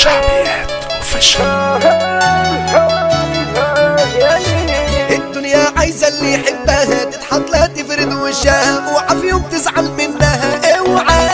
شعبيات وفشل. الدنيا عايزة اللي يحبها تتحط لها تفرد وشها، اوعى في يوم تزعل منها اوعى.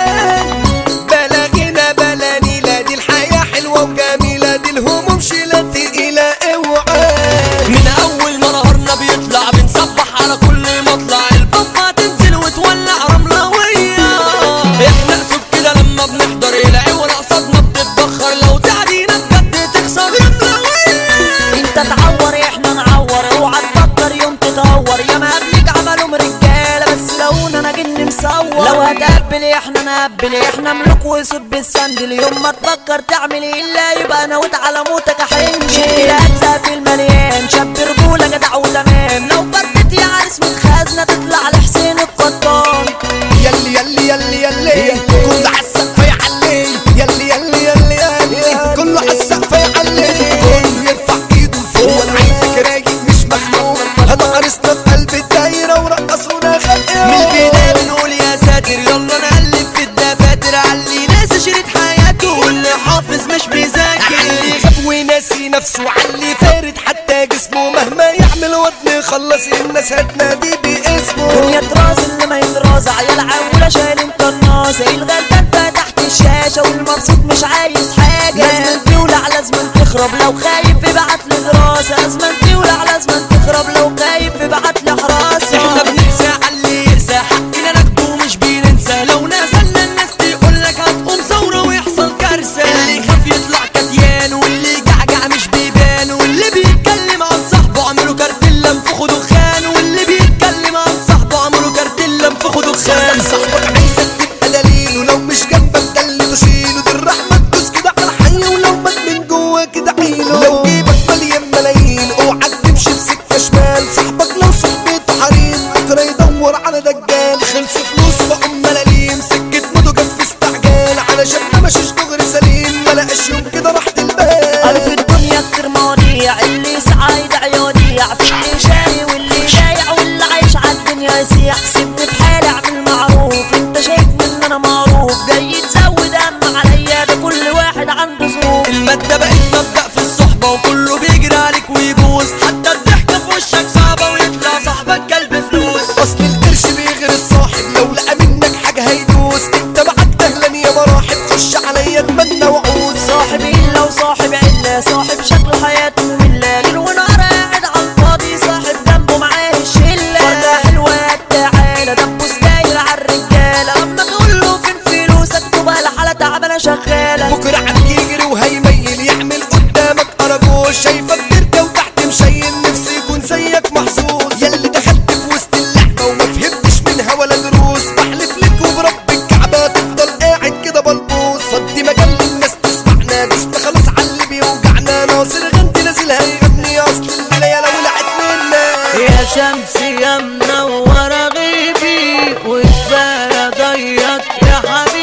بلا غنى بلا نيلة، دي الحياة حلوة وجميلة، دي الهموم شيلة تقيلة اوعى. من اول ما نهارنا بيطلع بنصبح على كل مطلع، البابا تنزل وتولع رملوية. احنا اسود كده لما بنحضر العيون قصادنا بتتبخر، لو تعدينا بجد تخسر رملوية. انت تعور احنا نعور، اوعى تفكر يوم تتهور. يا ما قبلك عملهم رجالة بس لونا انا جن مصور. لو هتقبل احنا نقبل، احنا ملوك وسب السندل. يوم ما تفكر تعمل الا يبقى نويت على موتك احنجي. شيل اجزاء في المليان، شاب رجولة جدع وتمام. لو فردت يا عرس متخازنة تطلع لحسين القطان. يلي يلي يلي يلي كل عالسقف يعلي، يلي يلي يلي يلي كل عالسقف يعلي. كل يرفع ايده لفوق، انا عايزك رايق مش مخنوق. هذا عرسنا في قلب الدايرة ورقصونا خلق. من البداية بنقول يا ساتر، يلا نقلب في الدفاتر علي ناس شريط حياته واللي حافظ مش بيذاكر. علي غاب وناسي نفسه، علي فارد حتى جسمه. مهما يعمل وطن خلص الناس هتنادي باسمه. دنيا طراز اللي ما يدراز، عيال عولة شايلين قناصة. الغلبان فتحت الشاشة والمبسوط مش عايز حاجة. لازم تولع لازم تخرب، لو خايف ابعت لي دراسة. لازم تولع لازم تخرب، لو خايف ابعت لي حراسة. احنا بنقسى على اللي يقسى، حقنا ناخده مش بننسى. لو نزلنا الناس تقولك هتقوم ثورة ويحصل كارثة. اللي يخاف يطلع كتيان، واللي جعجع مش بيبان. واللي بيتكلم عن صاحبه عمره كارتيلا انفخوا دخان. واللي بيتكلم عن صاحبه عمره كارتيلا انفخوا دخان. صاحبك عايزك تبقى دليل، ولو مش جنبك ده اللي تشيله. دي الرحمة تدوس كده على الحي، ولو مات من جوا كده عيله. لو جيبك مليان ملايين اوعى تمشي في سكة شمال. صاحبك لو صحبته حريم بكرة يدور على دجال. خلص فلوس بقوا ملاليم، سكة موته جت في استعجال. علشان ما مشيش دغري سليم، ملقاش يوم كده راحة البال. عارف الدنيا كتير مواضيع، اللي يسعى يدعي يوديع. في اللي شاري واللي بايع واللي عايش عالدنيا يسيح. سيبني في حالي اعمل معروف، انت شايفني ان انا معروف. جاي تزود هم عليا، ده كل واحد عنده ظروف. المادة بقت مبدأ في الصحبة، وكله بيجري عليك ويبوظ. حتى الضحكة في وشك صعبة ويطلع صاحبك كلب فلوس. اصل القرش بيغير الصاحب، لو لقى منك حاجة هيدوس. انت معاك اهلا يا مراحب، خش عليا اتمنى وعوز. صاحب إلا وصاحب علة، صاحب شكله حياته مملة. ليل ونهار قاعد على الفاضي، صاحب جنبه معاه الشلة. فردة حلوة تعالى دبوس داير عالرجالة. لما تقول له فين فلوسك تبقى الحالة تعبانة شغالة. بكرة عم يجري وهيميل يعمل قدامك أراجوز. شايفك تركة وتحت مشيل، نفسي يكون زيك محظوظ. ياللي دخلت في وسط اللعبة وما فهمتش منها ولا دروس. بحلف لك وبرب الكعبة تفضل قاعد كده بلبوظ. فضي مجال للناس تسمعنا، دوسنا خلاص على اللي بيوجعنا. ناصر غنتي نازل هيغني، أصل الليلة ولعت منا. يا شمس يا منورة غيبي، وكفاية ضيق يا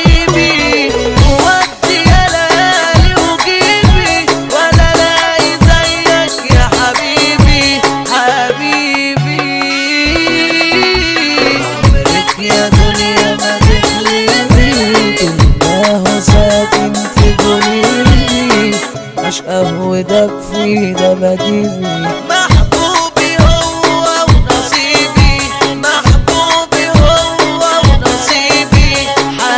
حبيبي. ودي يا ليالي وجيبي، ولا لاقي زيك يا حبيبي حبيبي. عمرك يا دنيا ما تحلمي، إنه ساكن في قلبي. عشقه ودب في دباديبي. محبوبي هو ونصيبي، محبوبي هو ونصيبي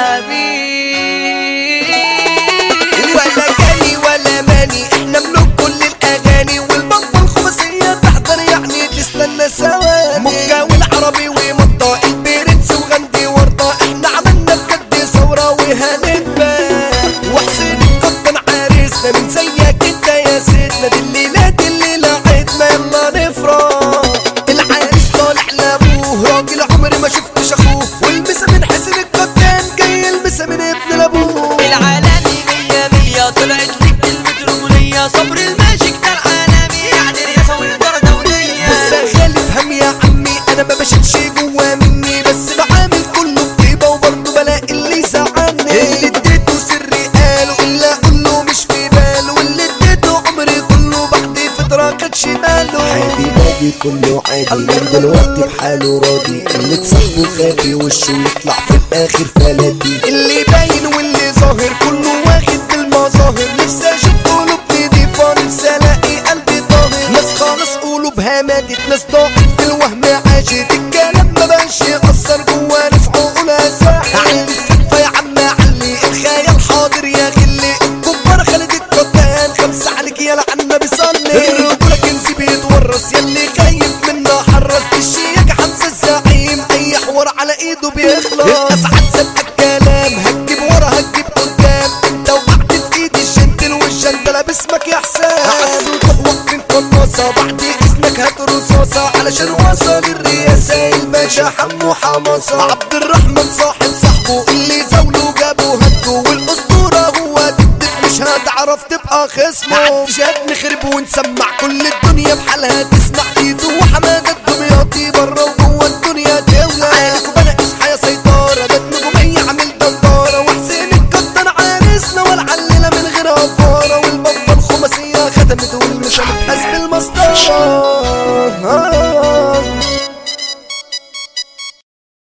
حبيبي. ولا جاني ولا ماني، احنا ملوك كل الأغاني. والبابا الخماسية تحضر يعني تستنى ثواني. مكة والعربي ومطة، البرنس وغندي ورطة. احنا عملنا بجد ثورة وهنتباع. وحسين القطن عريسنا من زيك انت يا سيدنا. دي الليلات الليلة عيدنا يلا نفرح. العريس طالع لابوه، راجل عمري ما شفتش اخوه. والمسا من حسين القطان جاي المسا من ابن لابوه. العالمي مية مية طلعت لك كلمة رجولية. صبر الماجيك ده العالمي يعني رياسة وإدارة دولية. بص يا خالي افهم يا عمي، انا ما بشيلش جوا مني. بس بعامل كله بطيبة وبرضه بلاقي اللي يزعلني. اللي اديته سري قاله، اللي اقوله مش في باله. واللي اديته عمري كله بعد فترة خدش باله. عادي باجي كله عادي، من دلوقتي بحاله راضي. اللي تصاحبه خافي وشه يطلع في الاخر فلاتي. اللي باين واللي ظاهر كله واخد بالمظاهر. نفسي رصاصة علشان وصل الرئاسة الباشا حمو حمصة. عبد الرحمن صاحب صاحبه اللي زاوله جابه هدو، والاسطورة هو ضدك مش هتعرف تبقى خصمه. جاب نخرب ونسمع كل الدنيا بحالها تسمع. تيتو وحمادة الدمياطي برا وجوه الدنيا دولة. عينك وبنا اصحى يا سيطرة، ده النجومية عامل دندارة. وحسين القطان عرسنا والعللة من غير هفارة. والبابا الخماسية ختمت والمسامح حسب المسطرة.